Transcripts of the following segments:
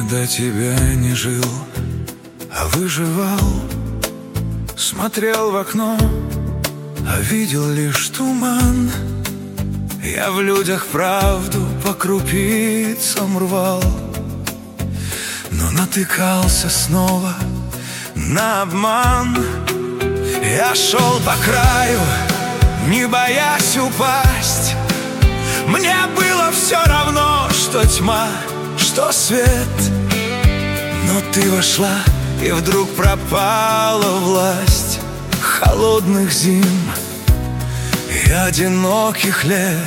до тебя не жил, а выживал. Смотрел в окно, а видел лишь туман. Я в людях правду по крупицам рвал, но натыкался снова на обман. Я шел по краю, не боясь упасть. Мне было все равно, что тьма, что свет. Но ты вошла, и вдруг пропала власть холодных зим и одиноких лет.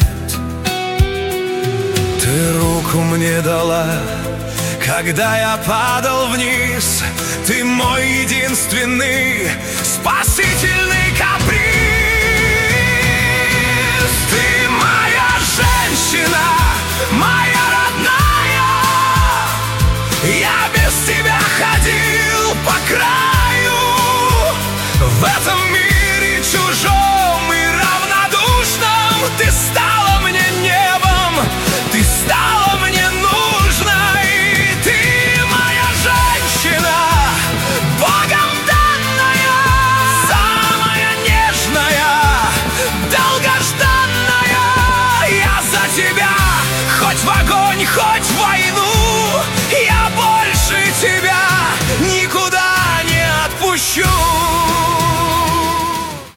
Ты руку мне дала, когда я падал вниз. Ты мой единственный спасительный каприз. Ты моя женщина, моя